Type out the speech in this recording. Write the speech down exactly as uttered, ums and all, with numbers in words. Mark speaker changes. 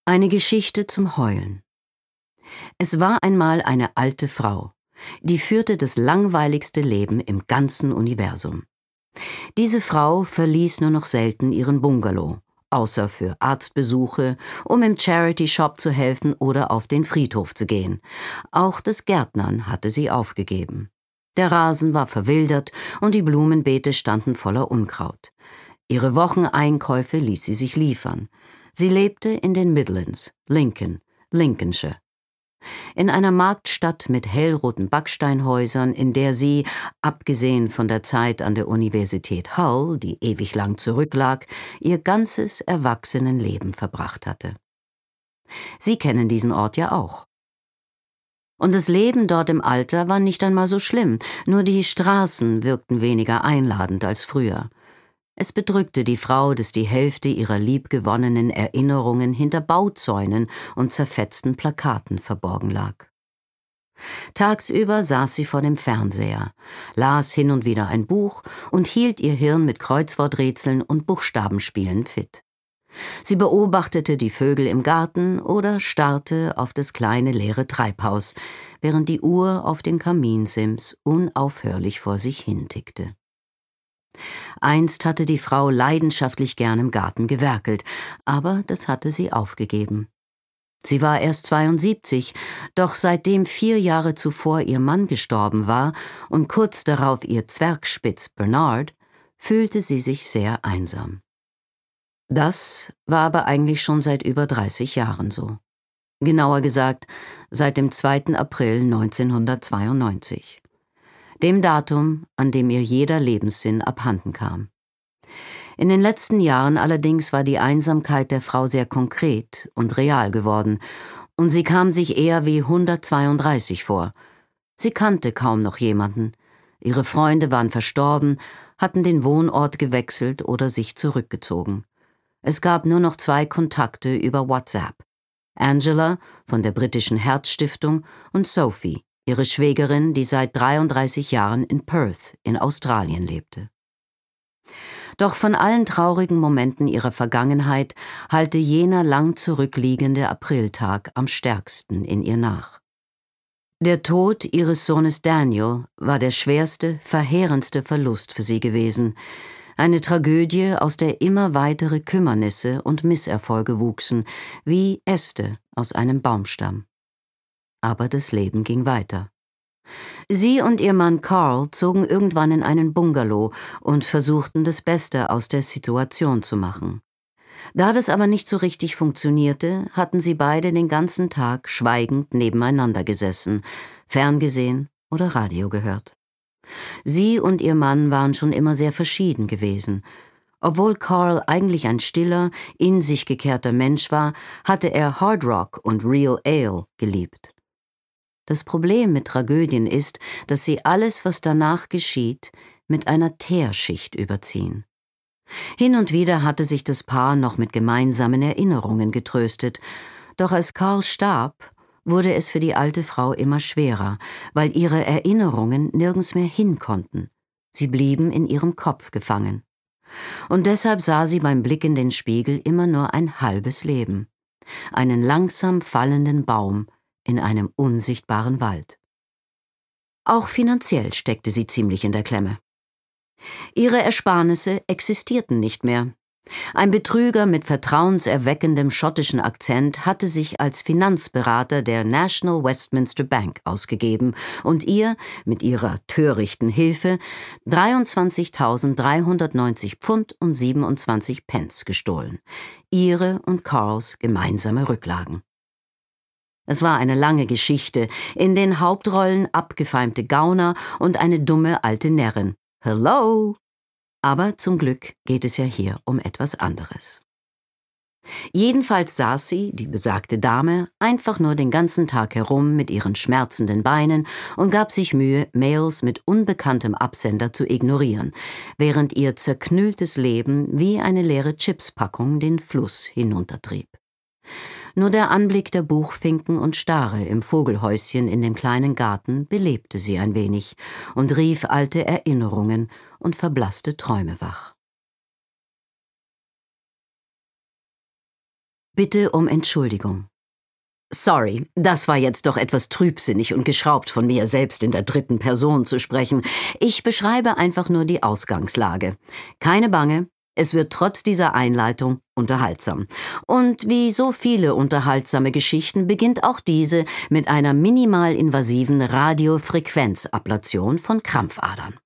Speaker 1: Eine Geschichte zum Heulen. Es war einmal eine alte Frau, die führte das langweiligste Leben im ganzen Universum. Diese Frau verließ nur noch selten ihren Bungalow, außer für Arztbesuche, um im Charity-Shop zu helfen oder auf den Friedhof zu gehen. Auch das Gärtnern hatte sie aufgegeben. Der Rasen war verwildert und die Blumenbeete standen voller Unkraut. Ihre Wocheneinkäufe ließ sie sich liefern. Sie lebte in den Midlands, Lincoln, Lincolnshire. In einer Marktstadt mit hellroten Backsteinhäusern, in der sie, abgesehen von der Zeit an der Universität Hull, die ewig lang zurücklag, ihr ganzes Erwachsenenleben verbracht hatte. Sie kennen diesen Ort ja auch. Und das Leben dort im Alter war nicht einmal so schlimm, nur die Straßen wirkten weniger einladend als früher. Es bedrückte die Frau, dass die Hälfte ihrer liebgewonnenen Erinnerungen hinter Bauzäunen und zerfetzten Plakaten verborgen lag. Tagsüber saß sie vor dem Fernseher, las hin und wieder ein Buch und hielt ihr Hirn mit Kreuzworträtseln und Buchstabenspielen fit. Sie beobachtete die Vögel im Garten oder starrte auf das kleine leere Treibhaus, während die Uhr auf den Kaminsims unaufhörlich vor sich hintickte. Einst hatte die Frau leidenschaftlich gern im Garten gewerkelt, aber das hatte sie aufgegeben. Sie war erst zweiundsiebzig, doch seitdem vier Jahre zuvor ihr Mann gestorben war und kurz darauf ihr Zwergspitz Bernard, fühlte sie sich sehr einsam. Das war aber eigentlich schon seit über dreißig Jahren so. Genauer gesagt, seit dem zweiten April neunzehnhundertzweiundneunzig. Dem Datum, an dem ihr jeder Lebenssinn abhanden kam. In den letzten Jahren allerdings war die Einsamkeit der Frau sehr konkret und real geworden, und sie kam sich eher wie hundertzweiunddreißig vor. Sie kannte kaum noch jemanden. Ihre Freunde waren verstorben, hatten den Wohnort gewechselt oder sich zurückgezogen. Es gab nur noch zwei Kontakte über WhatsApp. Angela von der britischen Herzstiftung und Sophie, ihre Schwägerin, die seit dreiunddreißig Jahren in Perth in Australien lebte. Doch von allen traurigen Momenten ihrer Vergangenheit hallte jener lang zurückliegende Apriltag am stärksten in ihr nach. Der Tod ihres Sohnes Daniel war der schwerste, verheerendste Verlust für sie gewesen, eine Tragödie, aus der immer weitere Kümmernisse und Misserfolge wuchsen, wie Äste aus einem Baumstamm. Aber das Leben ging weiter. Sie und ihr Mann Carl zogen irgendwann in einen Bungalow und versuchten das Beste aus der Situation zu machen. Da das aber nicht so richtig funktionierte, hatten sie beide den ganzen Tag schweigend nebeneinander gesessen, ferngesehen oder Radio gehört. Sie und ihr Mann waren schon immer sehr verschieden gewesen. Obwohl Carl eigentlich ein stiller, in sich gekehrter Mensch war, hatte er Hard Rock und Real Ale geliebt. Das Problem mit Tragödien ist, dass sie alles, was danach geschieht, mit einer Teerschicht überziehen. Hin und wieder hatte sich das Paar noch mit gemeinsamen Erinnerungen getröstet, doch als Carl starb, wurde es für die alte Frau immer schwerer, weil ihre Erinnerungen nirgends mehr hin konnten. Sie blieben in ihrem Kopf gefangen. Und deshalb sah sie beim Blick in den Spiegel immer nur ein halbes Leben. Einen langsam fallenden Baum in einem unsichtbaren Wald. Auch finanziell steckte sie ziemlich in der Klemme. Ihre Ersparnisse existierten nicht mehr. Ein Betrüger mit vertrauenserweckendem schottischen Akzent hatte sich als Finanzberater der National Westminster Bank ausgegeben und ihr, mit ihrer törichten Hilfe, dreiundzwanzigtausenddreihundertneunzig Pfund und siebenundzwanzig Pence gestohlen. Ihre und Carls gemeinsame Rücklagen. Es war eine lange Geschichte, in den Hauptrollen abgefeimte Gauner und eine dumme alte Närrin. Hello! Aber zum Glück geht es ja hier um etwas anderes. Jedenfalls saß sie, die besagte Dame, einfach nur den ganzen Tag herum mit ihren schmerzenden Beinen und gab sich Mühe, Mails mit unbekanntem Absender zu ignorieren, während ihr zerknülltes Leben wie eine leere Chipspackung den Fluss hinuntertrieb. Nur der Anblick der Buchfinken und Stare im Vogelhäuschen in dem kleinen Garten belebte sie ein wenig und rief alte Erinnerungen und verblasste Träume wach. Bitte um Entschuldigung. Sorry, das war jetzt doch etwas trübsinnig und geschraubt von mir, selbst in der dritten Person zu sprechen. Ich beschreibe einfach nur die Ausgangslage. Keine Bange, es wird trotz dieser Einleitung unterhaltsam. Und wie so viele unterhaltsame Geschichten beginnt auch diese mit einer minimal invasiven Radiofrequenzablation von Krampfadern.